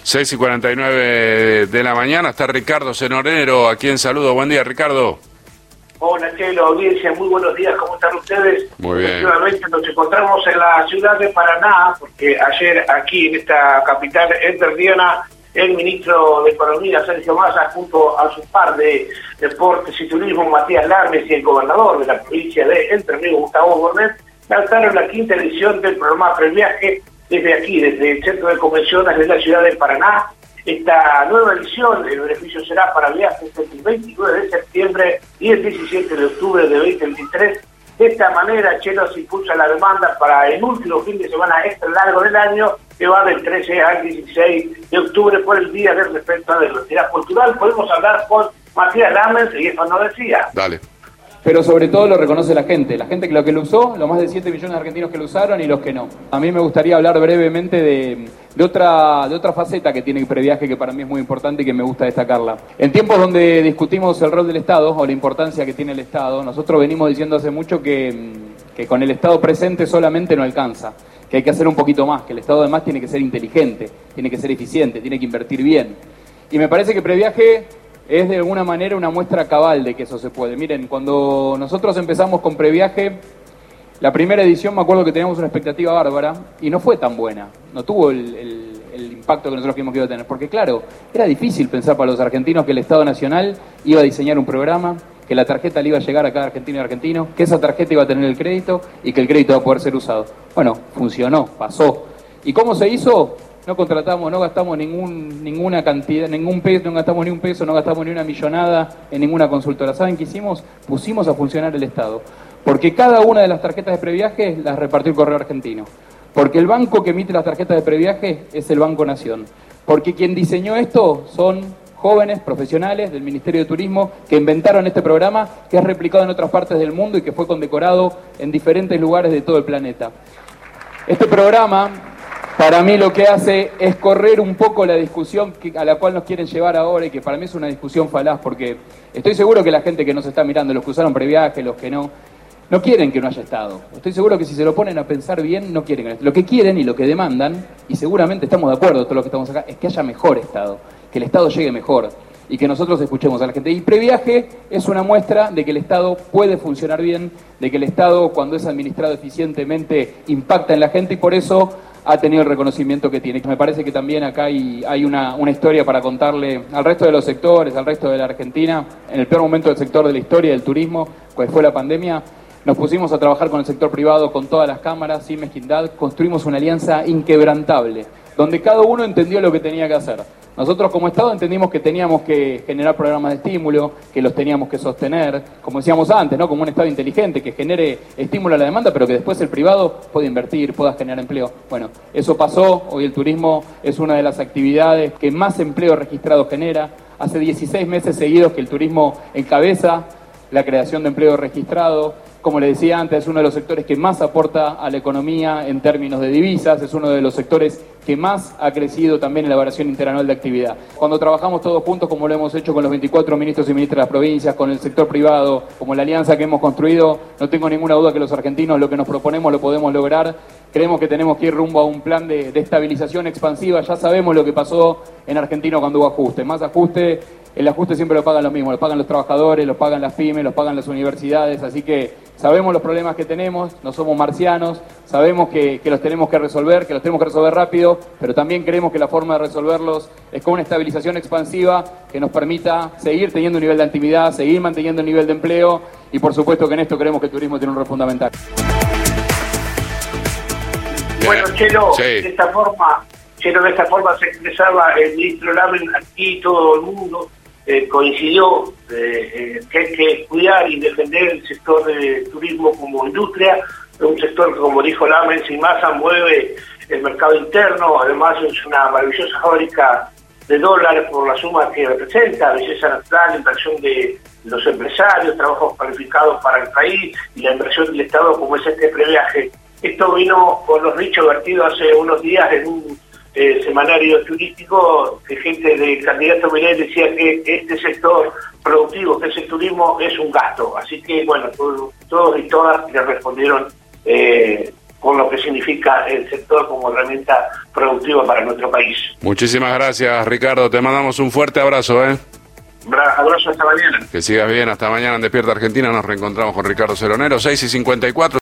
6:49 de la mañana, está Ricardo Senorero, a quien saludo. Buen día, Ricardo. Hola, Chelo, audiencia, muy buenos días, ¿cómo están ustedes? Muy bien. Efectivamente, nos encontramos en la ciudad de Paraná, porque ayer aquí en esta capital entrerriana, el ministro de Economía, Sergio Massa, junto a su par de Deportes y Turismo, Matías Lames, y el gobernador de la provincia de Entre Ríos, Gustavo Bornet, lanzaron la quinta edición del programa Previaje desde aquí, desde el Centro de Convenciones de la ciudad de Paraná. Esta nueva edición, el beneficio será para viajes entre el 29 de septiembre y el 17 de octubre de 2023. De esta manera, Chelo se impulsa la demanda para el último fin de semana extra largo del año, que va del 13 al 16 de octubre por el Día del Respeto a la Diversidad Cultural. Podemos hablar con Matías Lames y eso nos decía. Dale. Pero sobre todo lo reconoce la gente que lo usó, los más de 7 millones de argentinos que lo usaron y los que no. A mí me gustaría hablar brevemente de otra faceta que tiene el Previaje, que para mí es muy importante y que me gusta destacarla. En tiempos donde discutimos el rol del Estado o la importancia que tiene el Estado, nosotros venimos diciendo hace mucho que con el Estado presente solamente no alcanza, que hay que hacer un poquito más, que el Estado además tiene que ser inteligente, tiene que ser eficiente, tiene que invertir bien. Y me parece que Previaje es de alguna manera una muestra cabal de que eso se puede. Miren, cuando nosotros empezamos con Previaje, la primera edición me acuerdo que teníamos una expectativa bárbara y no fue tan buena, no tuvo el impacto que nosotros creímos que iba a tener, porque claro, era difícil pensar para los argentinos que el Estado Nacional iba a diseñar un programa, que la tarjeta le iba a llegar a cada argentino y argentino, que esa tarjeta iba a tener el crédito y que el crédito iba a poder ser usado. Bueno, funcionó, pasó. ¿Y cómo se hizo? No contratamos, no gastamos ninguna cantidad, ningún peso, no gastamos ni un peso, no gastamos ni una millonada en ninguna consultora. ¿Saben qué hicimos? Pusimos a funcionar el Estado. Porque cada una de las tarjetas de previaje las repartió el Correo Argentino. Porque el banco que emite las tarjetas de previaje es el Banco Nación. Porque quien diseñó esto son jóvenes profesionales del Ministerio de Turismo que inventaron este programa, que es replicado en otras partes del mundo y que fue condecorado en diferentes lugares de todo el planeta. Este programa, para mí lo que hace es correr un poco la discusión a la cual nos quieren llevar ahora y que para mí es una discusión falaz, porque estoy seguro que la gente que nos está mirando, los que usaron previaje, los que no quieren que no haya Estado. Estoy seguro que si se lo ponen a pensar bien, no quieren. Lo que quieren y lo que demandan, y seguramente estamos de acuerdo todos los que estamos acá, es que haya mejor Estado, que el Estado llegue mejor y que nosotros escuchemos a la gente. Y Previaje es una muestra de que el Estado puede funcionar bien, de que el Estado, cuando es administrado eficientemente, impacta en la gente y por eso ha tenido el reconocimiento que tiene. Me parece que también acá hay una historia para contarle al resto de los sectores, al resto de la Argentina. En el peor momento del sector de la historia del turismo, pues fue la pandemia, nos pusimos a trabajar con el sector privado, con todas las cámaras, sin mezquindad, construimos una alianza inquebrantable, donde cada uno entendió lo que tenía que hacer. Nosotros como Estado entendimos que teníamos que generar programas de estímulo, que los teníamos que sostener, como decíamos antes, ¿no? Como un Estado inteligente que genere estímulo a la demanda, pero que después el privado pueda invertir, pueda generar empleo. Bueno, eso pasó, hoy el turismo es una de las actividades que más empleo registrado genera. Hace 16 meses seguidos que el turismo encabeza la creación de empleo registrado. Como le decía antes, es uno de los sectores que más aporta a la economía en términos de divisas, es uno de los sectores que más ha crecido también en la variación interanual de actividad. Cuando trabajamos todos juntos, como lo hemos hecho con los 24 ministros y ministras de las provincias, con el sector privado, como la alianza que hemos construido, no tengo ninguna duda que los argentinos lo que nos proponemos lo podemos lograr. Creemos que tenemos que ir rumbo a un plan de estabilización expansiva. Ya sabemos lo que pasó en Argentina cuando hubo ajuste. Más ajuste, el ajuste siempre lo pagan los mismos, lo pagan los trabajadores, lo pagan las pymes, lo pagan las universidades, así que sabemos los problemas que tenemos, no somos marcianos, sabemos que los tenemos que resolver rápido, pero también creemos que la forma de resolverlos es con una estabilización expansiva que nos permita seguir teniendo un nivel de actividad, seguir manteniendo el nivel de empleo y por supuesto que en esto creemos que el turismo tiene un rol fundamental. Bueno, Chelo, sí. de esta forma se expresaba el ministro Lamen, aquí todo el mundo coincidió que hay que cuidar y defender el sector de turismo como industria, un sector que, como dijo Lamen, sin masa mueve el mercado interno, además es una maravillosa fábrica de dólares por la suma que representa, belleza natural, inversión de los empresarios, trabajos cualificados para el país y la inversión del Estado como es este Previaje. Esto vino con los dichos vertidos hace unos días en un semanario turístico que gente del candidato Milei decía que este sector productivo, que es el turismo, es un gasto. Así que, bueno, todos y todas le respondieron con lo que significa el sector como herramienta productiva para nuestro país. Muchísimas gracias, Ricardo. Te mandamos un fuerte abrazo. Abrazo hasta mañana. Que sigas bien. Hasta mañana en Despierta Argentina. Nos reencontramos con Ricardo Ceronero, 6:54.